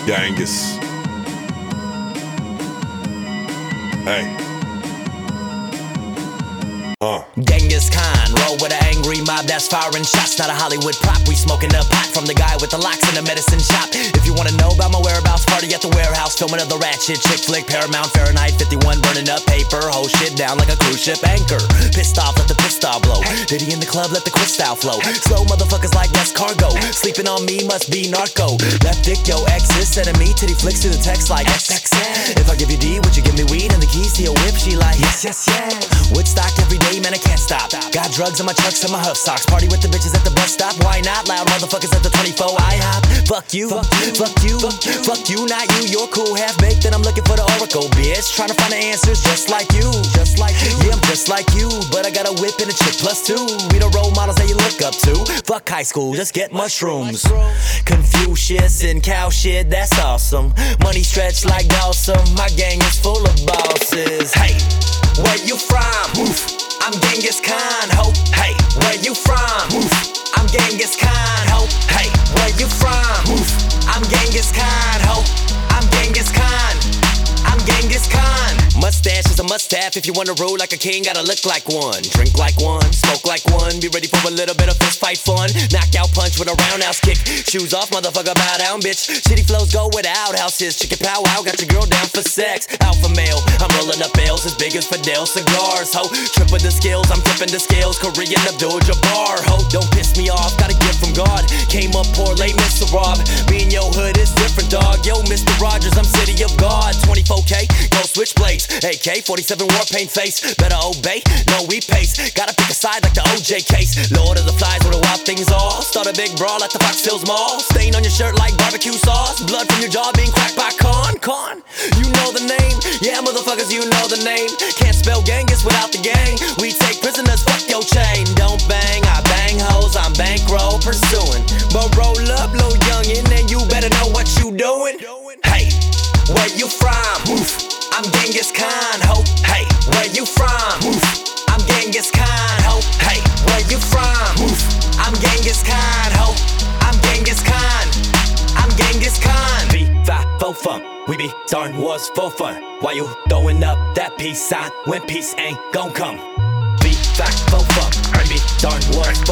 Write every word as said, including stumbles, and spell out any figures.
Genghis. Hey. Uh. Genghis Khan, roll with an angry mob that's firing shots. Not a Hollywood prop, we smoking the pot from the guy with the locks in the medicine shop. If you wanna know about my whereabouts, party at the warehouse, filming of the ratchet chick flick, Paramount, Fahrenheit fifty-one, burning up paper, whole shit down like a cruise ship anchor. Pissed off, let the pistol blow. Diddy in the club, let the crystal flow. Slow motherfuckers like yes cargo. Sleeping on me must be narco. Left dick, yo, exes, sending me titty flicks to the text like X X X. If I give you D, would you give me weed and the keys to your whip? She like yes, yes, yes. Woodstock every day, man, I can't stop. Got drugs in my chucks and my huff socks. Party with the bitches at the bus stop. Why not? Loud motherfuckers at the twenty-four I hop. Fuck you, fuck you, fuck you, fuck you, not you. You're cool, half baked, and I'm looking for the oracle, bitch. Trying to find the answers just like you, just like you. Yeah, I'm just like you, but I got a whip and a chick plus two. We the role models that you look up to. Fuck high school, just get mushrooms. Confucius and cow shit, that's awesome. Money stretched like Dawson. My gang is full of bosses. Hey, where you from? Oof. I'm Genghis Khan, ho. Hey, where you from? Oof. I'm Genghis Khan, ho. Hey, where you from? Oof. I'm Genghis Khan, ho. I'm Genghis Khan. I'm Genghis Khan. Mustache is a must-have. If you wanna rule like a king, gotta look like one. Drink like one, smoke like one. Be ready for a little bit of fist fight fun. Knockout punch with a roundhouse kick. Shoes off, motherfucker, bow down, bitch. Shitty flows go where the outhouse is. Chicken pow wow, got your girl down for sex. Alpha male, I'm rolling up bales as big as Fidel cigars. Ho, tripping the skills, I'm tipping the scales. Korean Abdul-Jabbar. Ho, don't piss me off, got a gift from God. Came up poor, late Mister Rob. Me and your hood is different, dog. Yo, Mister Rogers, I'm City of God. twenty-four K, go switch blades. A K forty-seven war paint face. Better obey, no we pace. Gotta pick a side like the O J case. Lord of the flies where the wild things are. Start a big brawl at the Fox Hills Mall. Stain on your shirt like barbecue sauce. Blood from your jaw being cracked by corn. Corn, you know the name. Yeah, motherfuckers, you know the name. Can't spell Genghis without the gang. We take prisoners, fuck your chain. Don't bang, I bang hoes. I'm bankroll pursuing. But roll up, little youngin', and you better know what you doing. Hey, where you from? Oof. I'm Genghis Khan, ho. Hey, where you from? Oof. I'm Genghis Khan, ho. Hey, where you from? Oof. I'm Genghis Khan, ho. I'm Genghis Khan. I'm Genghis Khan. V five four fun. We be starting wars for fun. Why you throwing up that peace sign when peace ain't gon' come? V five four fun. We be starting wars